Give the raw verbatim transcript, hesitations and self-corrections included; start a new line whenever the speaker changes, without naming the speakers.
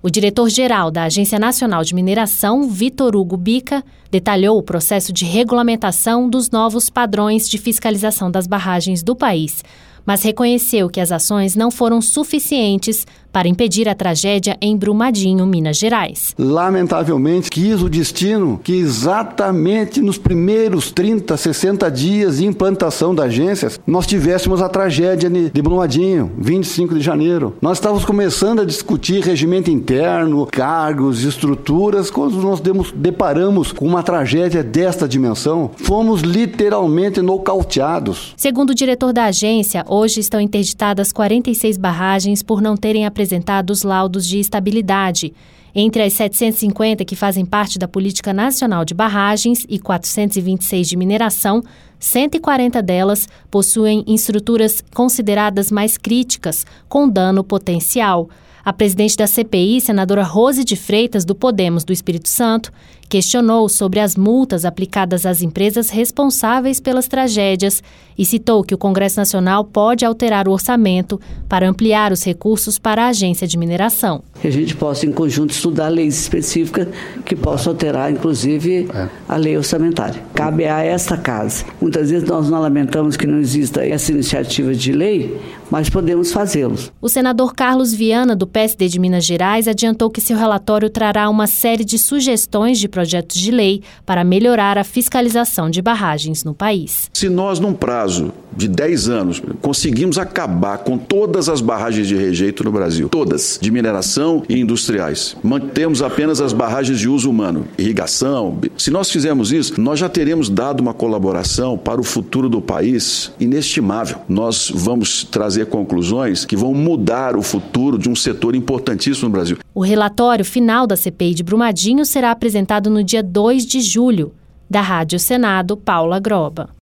O diretor-geral da Agência Nacional de Mineração, Vitor Hugo Bica, detalhou o processo de regulamentação dos novos padrões de fiscalização das barragens do país, mas reconheceu que as ações não foram suficientes para impedir a tragédia em Brumadinho, Minas Gerais.
Lamentavelmente, quis o destino que exatamente nos primeiros trinta, sessenta dias de implantação da agência, nós tivéssemos a tragédia de Brumadinho, vinte e cinco de janeiro. Nós estávamos começando a discutir regimento interno, cargos, estruturas, quando nós demos, deparamos com uma tragédia desta dimensão, fomos literalmente nocauteados.
Segundo o diretor da agência, hoje estão interditadas quarenta e seis barragens por não terem apresentado os laudos de estabilidade. Entre as setecentas e cinquenta que fazem parte da Política Nacional de Barragens e quatrocentas e vinte e seis de mineração, cento e quarenta delas possuem estruturas consideradas mais críticas, com dano potencial. A presidente da C P I, senadora Rose de Freitas, do Podemos do Espírito Santo, questionou sobre as multas aplicadas às empresas responsáveis pelas tragédias e citou que o Congresso Nacional pode alterar o orçamento para ampliar os recursos para a agência de mineração.
Que a gente possa, em conjunto, estudar leis específicas que possam alterar, inclusive, é. a lei orçamentária. Cabe a esta casa. Muitas vezes nós não lamentamos que não exista essa iniciativa de lei, mas podemos fazê-los.
O senador Carlos Viana, do P S D de Minas Gerais, adiantou que seu relatório trará uma série de sugestões de projetos de lei para melhorar a fiscalização de barragens no país.
Se nós, num prazo de dez anos, conseguimos acabar com todas as barragens de rejeito no Brasil, todas, de mineração e industriais, mantemos apenas as barragens de uso humano, irrigação, se nós fizermos isso, nós já teremos dado uma colaboração para o futuro do país inestimável. Nós vamos trazer conclusões que vão mudar o futuro de um setor importantíssimo no Brasil.
O relatório final da C P I de Brumadinho será apresentado no dia dois de julho. Da Rádio Senado, Paula Groba.